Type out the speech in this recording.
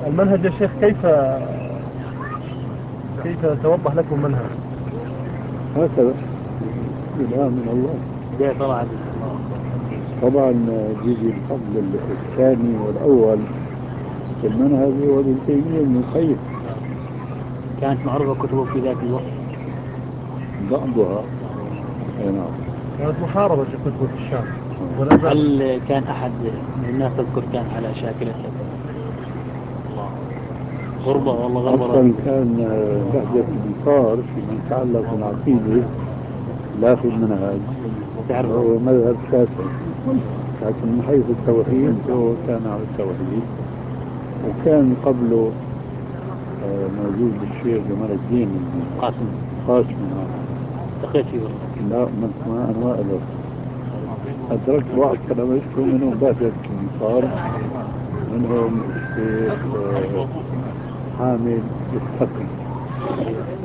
المنهج يا شيخ، كيف توضح لكم منهج؟ هكذا إلهام من الله. زي طلعت. طبعا بيجي الفضل الثاني والأول في المنهج هو ابن تيمية ابن القيم. كانت معروفة كتبه في ذاك الوقت. بعضها. أي نعم. كانت محاربة في كتب في الشام ولا زالت؟ هل كان أحد من الناس تذكر كان على شاكلة غربة والله غربة أصلا رهيبة؟ كان بهجة الإنكار فيما يتعلق بالعقيدة لا في المنهج تعرف هو مذهب شافعي، لكن من حيث التوحيد هو كان على التوحيد. وكان قبله موجود الشيخ جمال الدين قاسم القاسمي. التقيت فيه والله. لا ما أنا ما أدركت بعض تلامذته منهم بهجة النصار، منهم الشيخ حامد التقي.